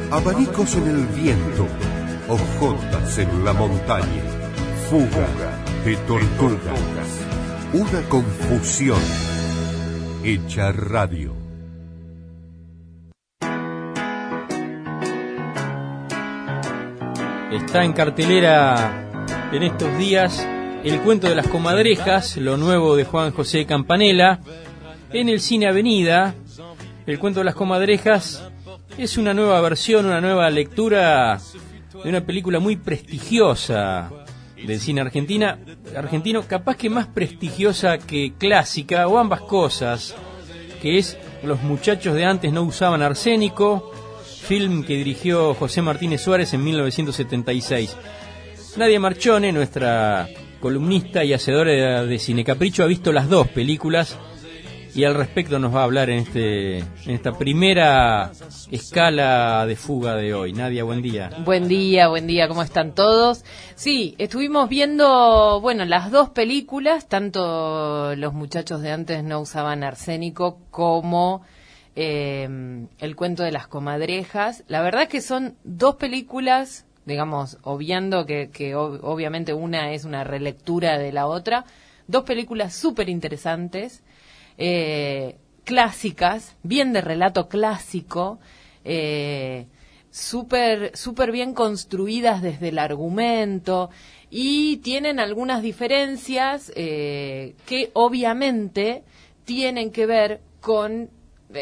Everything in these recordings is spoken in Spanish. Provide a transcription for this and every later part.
Abanicos en el viento, hojotas en la montaña, fuga de tortugas, una confusión hecha radio. Está en cartelera en estos días El cuento de las comadrejas, lo nuevo de Juan José Campanella. En el Cine Avenida, El cuento de las comadrejas es una nueva versión, una nueva lectura de una película muy prestigiosa del cine argentino, capaz que más prestigiosa que clásica, o ambas cosas, que es Los muchachos de antes no usaban arsénico, film que dirigió José Martínez Suárez en 1976. Nadia Marchone, nuestra columnista y hacedora de Cine Capricho, ha visto las dos películas y al respecto nos va a hablar en esta primera escala de fuga de hoy. Nadia, buen día. Buen día, ¿cómo están todos? Sí, estuvimos viendo, las dos películas, tanto Los muchachos de antes no usaban arsénico como El cuento de las comadrejas. La verdad es que son dos películas, digamos, obviando que obviamente una es una relectura de la otra, dos películas súper interesantes, clásicas, bien de relato clásico, súper bien construidas desde el argumento, y tienen algunas diferencias que obviamente tienen que ver con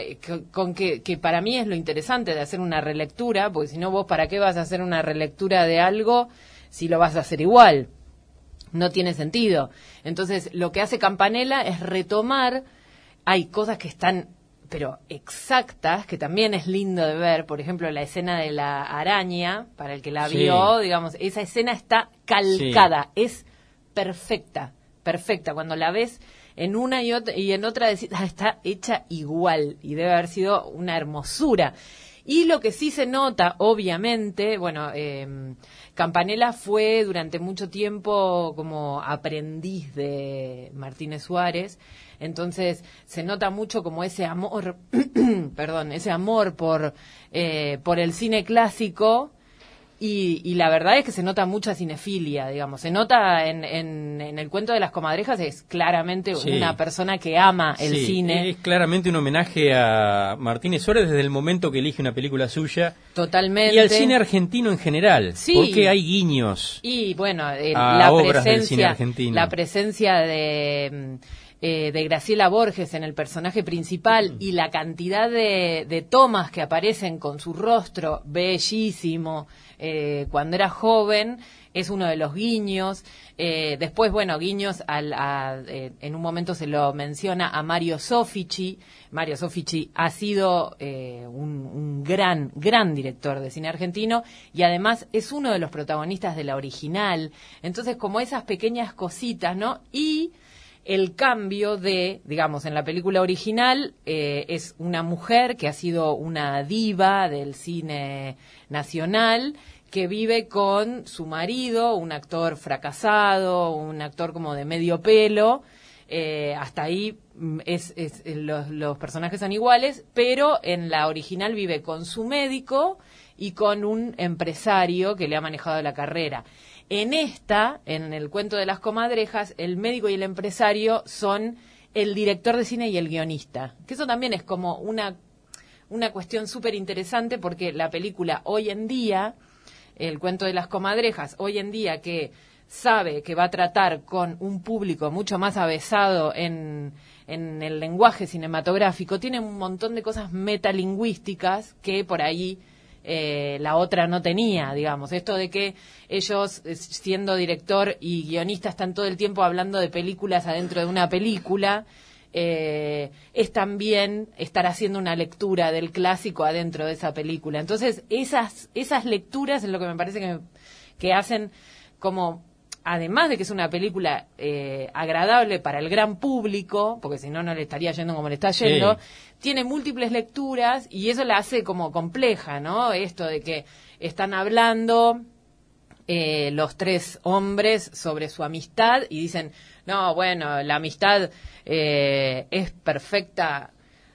que para mí es lo interesante de hacer una relectura, porque si no, vos para qué vas a hacer una relectura de algo si lo vas a hacer igual, no tiene sentido. Entonces lo que hace Campanella es retomar, hay cosas que están pero exactas, que también es lindo de ver, por ejemplo la escena de la araña, para el que la vio, digamos, esa escena está calcada, es perfecta, cuando la ves en una y en otra decís, está hecha igual, y debe haber sido una hermosura. Y lo que sí se nota, obviamente, Campanella fue durante mucho tiempo como aprendiz de Martínez Suárez, entonces se nota mucho como ese amor, ese amor por el cine clásico. Y la verdad es que se nota mucha cinefilia, digamos. Se nota en El cuento de las comadrejas, es claramente una persona que ama el cine. Es claramente un homenaje a Martínez Suárez desde el momento que elige una película suya. Totalmente. Y al cine argentino en general. Sí. Porque hay guiños. Y a obras del cine argentino. La presencia de Graciela Borges en el personaje principal y la cantidad de tomas que aparecen con su rostro bellísimo cuando era joven, es uno de los guiños. Después, guiños en un momento se lo menciona a Mario Soffici. Mario Soffici ha sido un gran director de cine argentino, y además es uno de los protagonistas de la original. Entonces, como esas pequeñas cositas, ¿no? Y el cambio digamos, en la película original es una mujer que ha sido una diva del cine nacional, que vive con su marido, un actor fracasado, un actor como de medio pelo. Hasta ahí los personajes son iguales, pero en la original vive con su médico y con un empresario que le ha manejado la carrera. En El cuento de las comadrejas, el médico y el empresario son el director de cine y el guionista, que eso también es como una cuestión súper interesante, porque la película hoy en día, El cuento de las comadrejas, hoy en día, que sabe que va a tratar con un público mucho más avesado en el lenguaje cinematográfico, tiene un montón de cosas metalingüísticas que por ahí la otra no tenía, digamos. Esto de que ellos, siendo director y guionista, están todo el tiempo hablando de películas adentro de una película, es también estar haciendo una lectura del clásico adentro de esa película. Entonces, esas lecturas es lo que me parece que hacen como, además de que es una película agradable para el gran público, porque si no, no le estaría yendo como le está yendo, tiene múltiples lecturas y eso la hace como compleja, ¿no? Esto de que están hablando los tres hombres sobre su amistad y dicen, no, bueno, la amistad es perfecta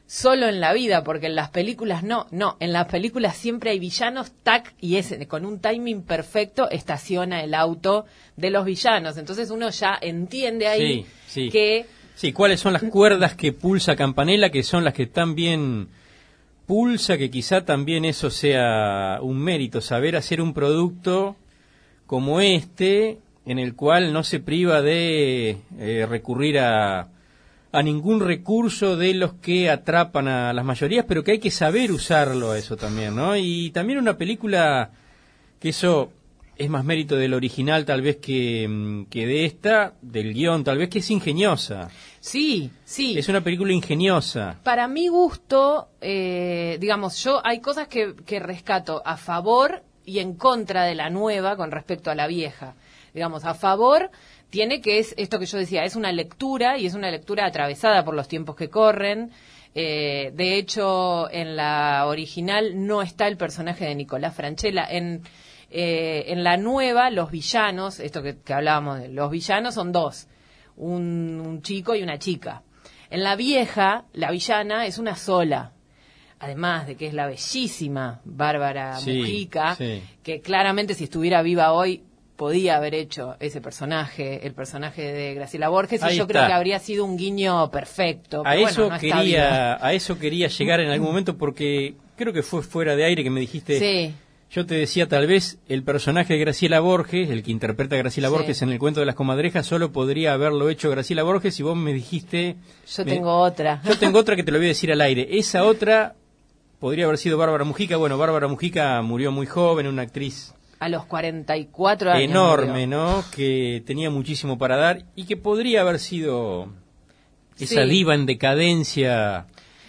solo en la vida, porque en las películas no, en las películas siempre hay villanos, y ese con un timing perfecto estaciona el auto de los villanos, entonces uno ya entiende ahí que... Sí, cuáles son las cuerdas que pulsa Campanella, que son las que tan bien pulsa, que quizá también eso sea un mérito, saber hacer un producto como este, en el cual no se priva de recurrir a ningún recurso de los que atrapan a las mayorías, pero que hay que saber usarlo a eso también, ¿no? Y también una película que eso es más mérito del original tal vez que de esta, del guión tal vez, que es ingeniosa. Sí. Es una película ingeniosa. Para mi gusto, digamos, yo hay cosas que rescato a favor y en contra de la nueva con respecto a la vieja. Digamos, a favor tiene que es esto que yo decía, es una lectura y es una lectura atravesada por los tiempos que corren. De hecho, en la original no está el personaje de Nicolás Francella. En la nueva, los villanos, esto que hablábamos de los villanos son dos, un chico y una chica. En la vieja, la villana es una sola. Además de que es la bellísima Bárbara Mujica, que claramente si estuviera viva hoy podía haber hecho ese personaje, el personaje de Graciela Borges, y yo creo que habría sido un guiño perfecto. A eso quería llegar en algún momento, porque creo que fue fuera de aire que me dijiste. Sí. Yo te decía, tal vez el personaje de Graciela Borges, el que interpreta a Graciela Borges en el cuento de las comadrejas, solo podría haberlo hecho Graciela Borges, y vos me dijiste... Yo tengo otra que te lo voy a decir al aire. Esa otra podría haber sido Bárbara Mujica. Bueno, Bárbara Mujica murió muy joven, una actriz... A los 44 años. Enorme, ¿no? Que tenía muchísimo para dar y que podría haber sido esa diva en decadencia,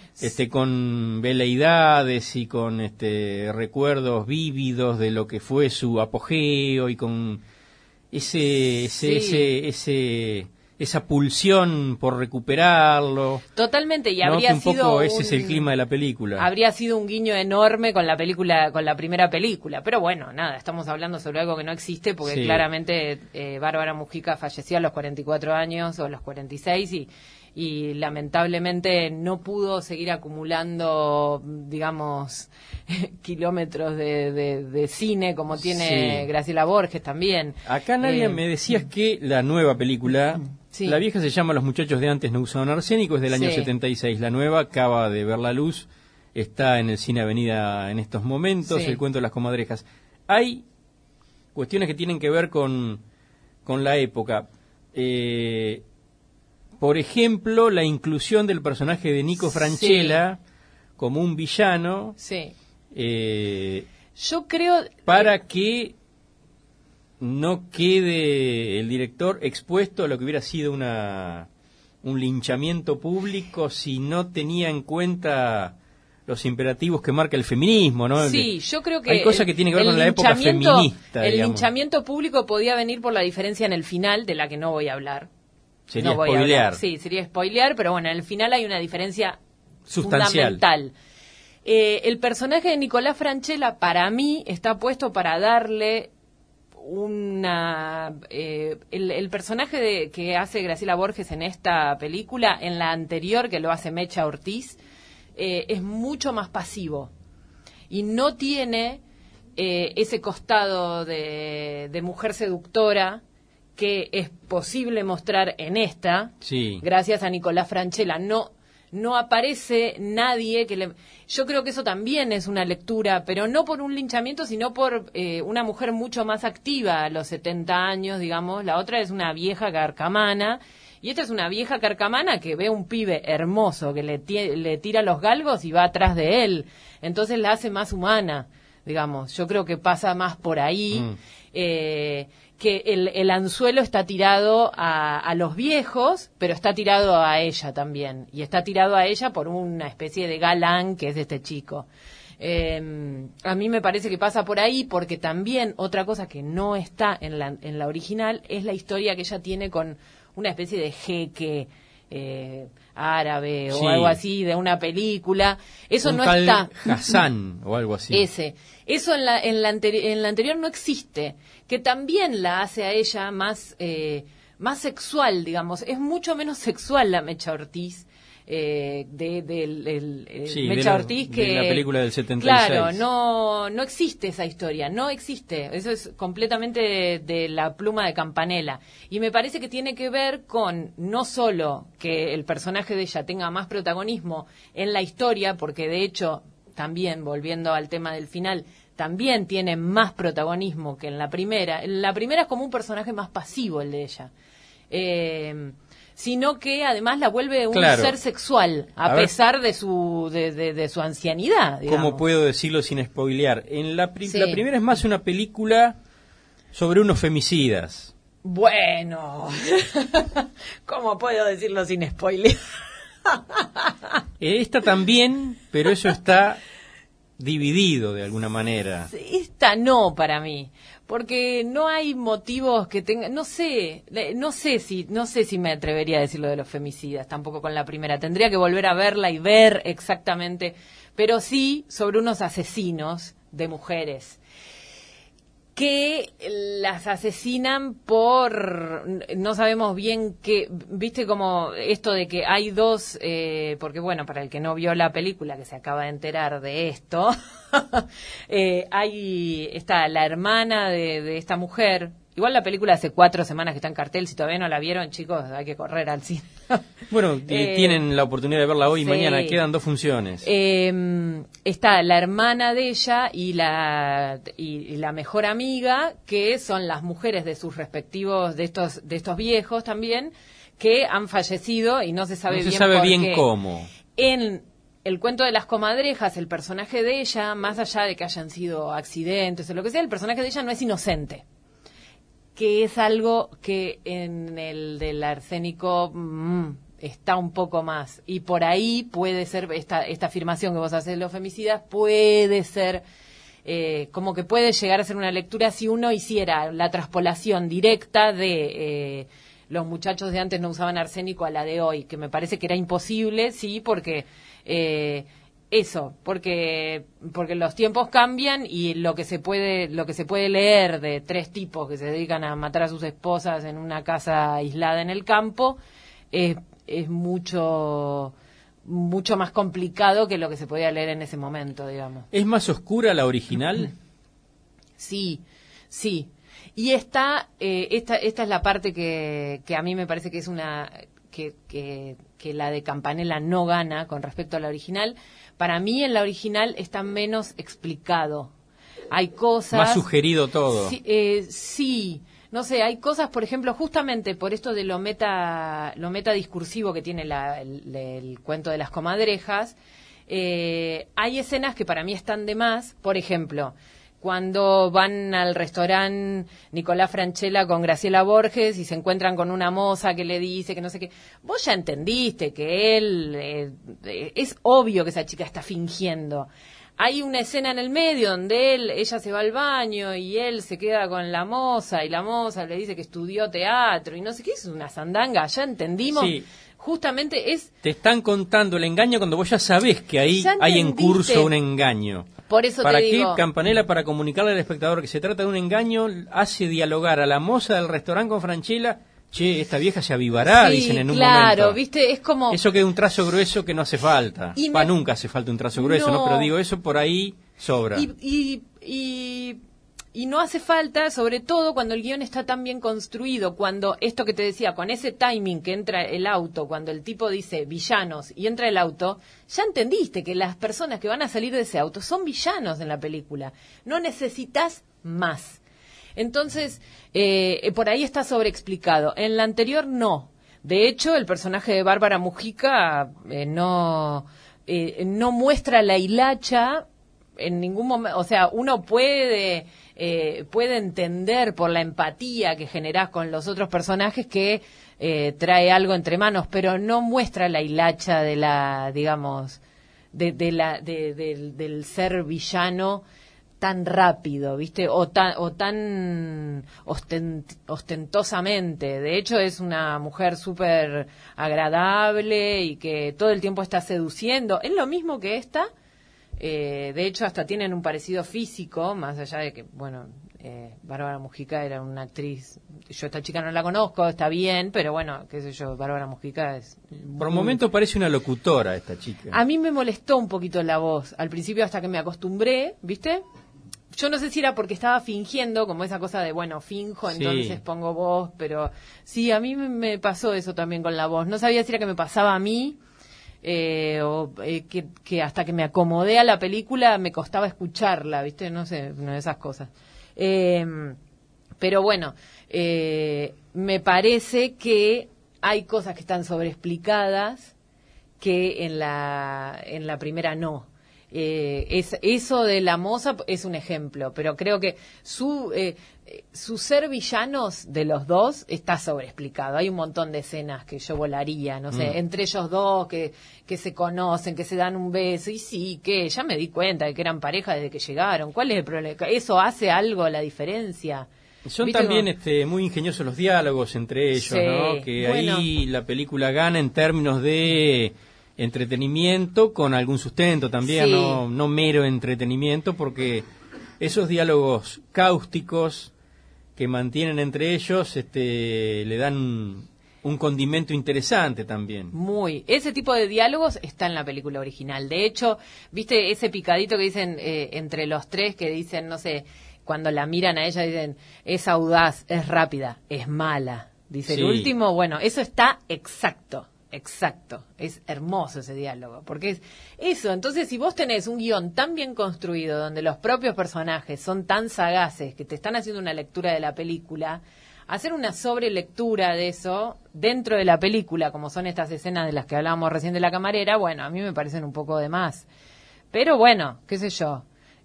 con veleidades y con recuerdos vívidos de lo que fue su apogeo y con esa pulsión por recuperarlo. Totalmente, y habría un sido poco ese es el clima de la película. Habría sido un guiño enorme con la película, con la primera película, pero bueno, nada, estamos hablando sobre algo que no existe porque claramente Bárbara Mujica falleció a los 44 años o a los 46 y lamentablemente no pudo seguir acumulando, digamos, kilómetros de cine como tiene Graciela Borges también. Acá Nadia me decías que la nueva película, la vieja se llama Los muchachos de antes no usaban arsénico, es del año 76, la nueva acaba de ver la luz, está en el Cine Avenida en estos momentos, el cuento de las comadrejas. Hay cuestiones que tienen que ver con la época. Por ejemplo, la inclusión del personaje de Nico Francella como un villano. Yo creo... Para que no quede el director expuesto a lo que hubiera sido un linchamiento público si no tenía en cuenta los imperativos que marca el feminismo, ¿no? Sí, yo creo que... Hay cosas que tienen que ver con la época feminista, El linchamiento público podía venir por la diferencia en el final, de la que no voy a hablar. Sería spoilear. Sí, sería spoilear, pero bueno, en el final hay una diferencia sustancial. Fundamental. El personaje de Nicolás Francella, para mí, está puesto para darle el personaje que hace Graciela Borges en esta película, en la anterior, que lo hace Mecha Ortiz, es mucho más pasivo. Y no tiene ese costado de mujer seductora que es posible mostrar en esta, gracias a Nicolás Francella. No aparece nadie que le... Yo creo que eso también es una lectura, pero no por un linchamiento, sino por una mujer mucho más activa a los 70 años, digamos. La otra es una vieja carcamana, y esta es una vieja carcamana que ve un pibe hermoso que le tira los galgos y va atrás de él. Entonces la hace más humana, digamos. Yo creo que pasa más por ahí. Que el anzuelo está tirado a los viejos, pero está tirado a ella también. Y está tirado a ella por una especie de galán que es este chico. A mí me parece que pasa por ahí, porque también otra cosa que no está en la original es la historia que ella tiene con una especie de jeque árabe o algo así, de una película. Eso no está. Hassan o algo así. Eso en la anterior no existe, que también la hace a ella más sexual, digamos. Es mucho menos sexual la Mecha Ortiz Sí, Mecha Ortiz, que de la película del 76. Claro, no existe esa historia, no existe. Eso es completamente de la pluma de Campanella. Y me parece que tiene que ver con no solo que el personaje de ella tenga más protagonismo en la historia, porque de hecho, también, volviendo al tema del final, también tiene más protagonismo que en la primera. En la primera es como un personaje más pasivo el de ella. Sino que además la vuelve un ser sexual, a pesar de su ancianidad, digamos. ¿Cómo puedo decirlo sin spoilear? La primera es más una película sobre unos femicidas. Bueno, ¿cómo puedo decirlo sin spoilear? Esta también, pero eso está dividido de alguna manera. Esta no, para mí, porque no hay motivos que tengan, no sé si me atrevería a decir lo de los femicidas, tampoco con la primera. Tendría que volver a verla y ver exactamente, pero sí sobre unos asesinos de mujeres que las asesinan por, no sabemos bien qué, viste, como esto de que hay dos, porque bueno, para el que no vio la película, que se acaba de enterar de esto, está la hermana de esta mujer. Igual la película hace 4 semanas que está en cartel. Si todavía no la vieron, chicos, hay que correr al cine. Bueno, tienen la oportunidad de verla hoy y mañana. Quedan 2 funciones. Está la hermana de ella y la mejor amiga, que son las mujeres de sus respectivos, de estos viejos también, que han fallecido y no se sabe bien cómo. En el cuento de las comadrejas, el personaje de ella, más allá de que hayan sido accidentes o lo que sea, el personaje de ella no es inocente, que es algo que en el del arsénico está un poco más. Y por ahí puede ser, esta afirmación que vos haces de los femicidas, puede ser, como que puede llegar a ser una lectura si uno hiciera la traspolación directa de los muchachos de antes no usaban arsénico a la de hoy, que me parece que era imposible, sí, porque porque los tiempos cambian y lo que se puede leer de 3 tipos que se dedican a matar a sus esposas en una casa aislada en el campo es mucho más complicado que lo que se podía leer en ese momento, digamos. ¿Es más oscura la original? Sí. Y esta es la parte que a mí me parece que es una que la de Campanella no gana con respecto a la original. Para mí en la original está menos explicado. Hay cosas... Más sugerido todo. Sí, no sé, hay cosas, por ejemplo, justamente por esto de lo metadiscursivo que tiene el cuento de las comadrejas, hay escenas que para mí están de más. Por ejemplo, cuando van al restaurante Nicolás Franchella con Graciela Borges y se encuentran con una moza que le dice que no sé qué. Vos ya entendiste que él... es obvio que esa chica está fingiendo. Hay una escena en el medio donde ella se va al baño y él se queda con la moza y la moza le dice que estudió teatro y no sé qué, es una sandanga, ya entendimos. Sí. Justamente te están contando el engaño cuando vos ya sabés que ahí hay en curso un engaño. Por eso ¿Para te qué digo? Campanella, para comunicarle al espectador que se trata de un engaño, hace dialogar a la moza del restaurante con Franchella? Che, esta vieja se avivará, sí, dicen en un claro, momento. ¿viste? Es como... Eso que es un trazo grueso que no hace falta. Nunca hace falta un trazo grueso, ¿no? Pero digo, eso por ahí sobra. Y no hace falta, sobre todo cuando el guión está tan bien construido, cuando esto que te decía, con ese timing que entra el auto, cuando el tipo dice villanos y entra el auto, ya entendiste que las personas que van a salir de ese auto son villanos en la película. No necesitas más. Entonces, por ahí está sobreexplicado. En la anterior, no. De hecho, el personaje de Bárbara Mujica no muestra la hilacha en ningún momento. O sea, uno puede entender por la empatía que generás con los otros personajes que trae algo entre manos, pero no muestra la hilacha de la, digamos, del ser villano tan rápido, ¿viste? O tan ostentosamente. De hecho, es una mujer súper agradable y que todo el tiempo está seduciendo. Es lo mismo que esta. De hecho, hasta tienen un parecido físico, más allá de que, bueno, Bárbara Mujica era una actriz, yo esta chica no la conozco, está bien, pero bueno, qué sé yo, Bárbara Mujica es... Por un momento parece una locutora esta chica. A mí me molestó un poquito la voz, al principio hasta que me acostumbré, ¿viste? Yo no sé si era porque estaba fingiendo, como esa cosa de, bueno, finjo, entonces pongo voz, pero sí, a mí me pasó eso también con la voz. No sabía si era que me pasaba a mí, que hasta que me acomodé a la película me costaba escucharla, ¿viste? No sé, una de esas cosas. Pero bueno, me parece que hay cosas que están sobreexplicadas que en la primera no. Eso de la moza es un ejemplo, pero creo que su ser villanos de los dos está sobreexplicado. Hay un montón de escenas que yo volaría, no sé, entre ellos dos que se conocen, que se dan un beso, y sí, que ya me di cuenta de que eran pareja desde que llegaron. ¿Cuál es el problema? ¿Eso hace algo la diferencia? Son también muy ingeniosos los diálogos entre ellos, sí, ¿no? Que bueno, ahí la película gana en términos de entretenimiento con algún sustento también, sí, no mero entretenimiento, porque esos diálogos cáusticos que mantienen entre ellos le dan un condimento interesante también. Ese tipo de diálogos está en la película original. De hecho, viste ese picadito que dicen entre los tres, que dicen, no sé, cuando la miran a ella dicen, es audaz, es rápida, es mala. Dice, sí, el último, bueno, eso está exacto, es hermoso ese diálogo, porque es eso. Entonces, si vos tenés un guión tan bien construido, donde los propios personajes son tan sagaces, que te están haciendo una lectura de la película, hacer una sobrelectura de eso dentro de la película, como son estas escenas de las que hablábamos recién de la camarera, bueno, a mí me parecen un poco de más. Pero bueno, qué sé yo,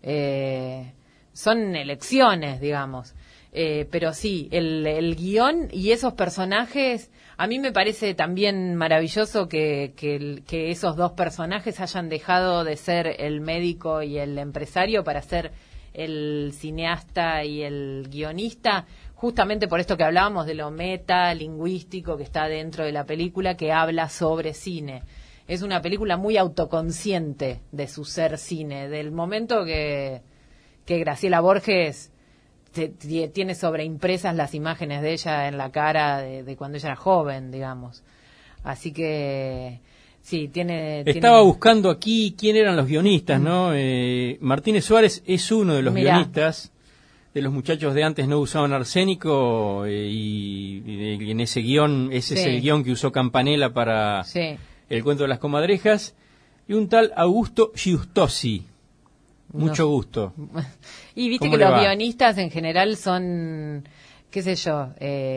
son elecciones, digamos. Pero sí, el guión y esos personajes, a mí me parece también maravilloso que esos dos personajes hayan dejado de ser el médico y el empresario para ser el cineasta y el guionista, justamente por esto que hablábamos de lo metalingüístico que está dentro de la película, que habla sobre cine. Es una película muy autoconsciente de su ser cine, del momento que Graciela Borges tiene sobreimpresas las imágenes de ella en la cara de cuando ella era joven, digamos. Así que sí, Estaba buscando aquí quién eran los guionistas, ¿no? Martínez Suárez es uno de los guionistas de Los muchachos de antes no usaban arsénico, y en ese guión, ese es el guión que usó Campanella para El cuento de las comadrejas, y un tal Augusto Giustosi. Mucho gusto. Y viste que los guionistas en general son, qué sé yo,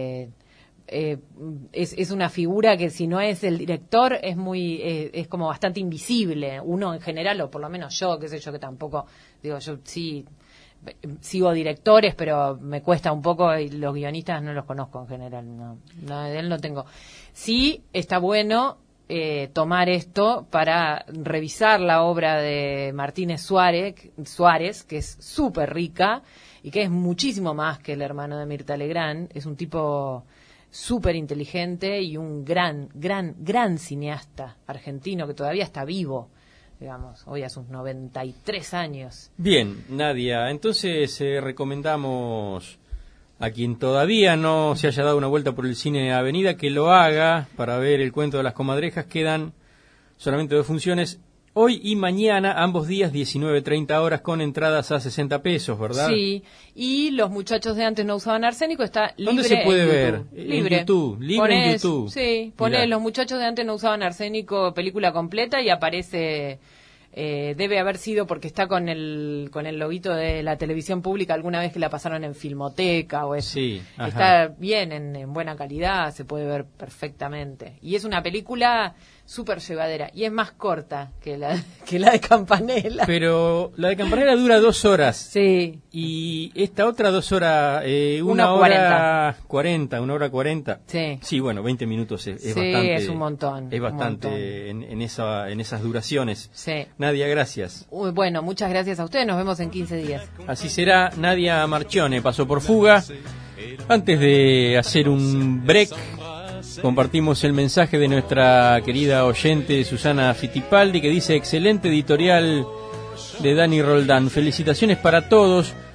es una figura que si no es el director es como bastante invisible. Uno en general, o por lo menos yo, qué sé yo, que tampoco, digo, yo sí sigo directores, pero me cuesta un poco, y los guionistas no los conozco en general, no, de él no tengo. Sí, está bueno tomar esto para revisar la obra de Martínez Suárez, que es súper rica y que es muchísimo más que el hermano de Mirta Legrand. Es un tipo súper inteligente y un gran cineasta argentino que todavía está vivo, digamos, hoy a sus 93 años. Bien, Nadia, entonces recomendamos a quien todavía no se haya dado una vuelta por el cine Avenida que lo haga para ver El cuento de las comadrejas. Quedan solamente 2 funciones, hoy y mañana, ambos días 19:30 horas, con entradas a 60 pesos, ¿verdad? Sí, y Los muchachos de antes no usaban arsénico está libre. ¿Dónde se puede ver? Libre. En YouTube, libre en YouTube. Sí, ponés Los muchachos de antes no usaban arsénico, película completa, y aparece... debe haber sido porque está con el loguito de la televisión pública alguna vez que la pasaron en Filmoteca o eso. Sí, está bien, en buena calidad, se puede ver perfectamente. Y es una película súper llevadera, y es más corta que la de Campanella. Pero la de Campanella dura 2 horas. Sí. Y esta otra 2 horas, 1 hora 40. 1 hora 40. Sí. Sí, bueno, 20 minutos es bastante. Sí, es un montón. Es bastante en esas duraciones. Sí. Nadia, gracias. Bueno, muchas gracias a ustedes, nos vemos en 15 días. Así será. Nadia Marchione pasó por Fuga. Antes de hacer un break, compartimos el mensaje de nuestra querida oyente Susana Fittipaldi, que dice: excelente editorial de Dani Roldán, felicitaciones para todos,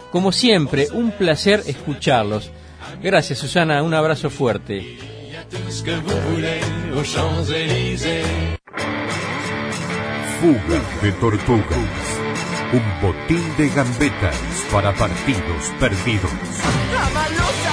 Como siempre, un placer escucharlos. Gracias, Susana, un abrazo fuerte. Fuga de tortugas. Un botín de gambetas para partidos perdidos.